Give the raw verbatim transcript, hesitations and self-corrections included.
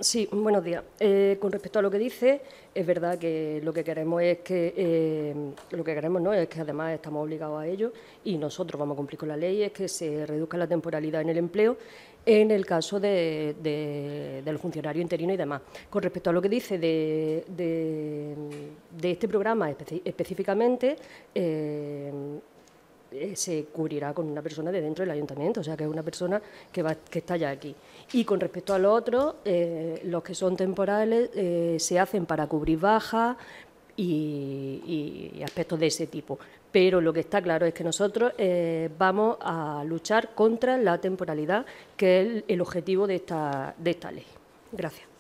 Sí, buenos días. Eh, con respecto a lo que dice, es verdad que lo que queremos es que eh, lo que queremos no es que además estamos obligados a ello y nosotros vamos a cumplir con la ley, es que se reduzca la temporalidad en el empleo en el caso de, de, del funcionario interino y demás. Con respecto a lo que dice de, de, de este programa especi específicamente, eh, Eh, se cubrirá con una persona de dentro del ayuntamiento, o sea que es una persona que, va, que está ya aquí. Y con respecto a los otros, eh, los que son temporales eh, se hacen para cubrir bajas y, y aspectos de ese tipo. Pero lo que está claro es que nosotros eh, vamos a luchar contra la temporalidad, que es el, el objetivo de esta, de esta ley. Gracias.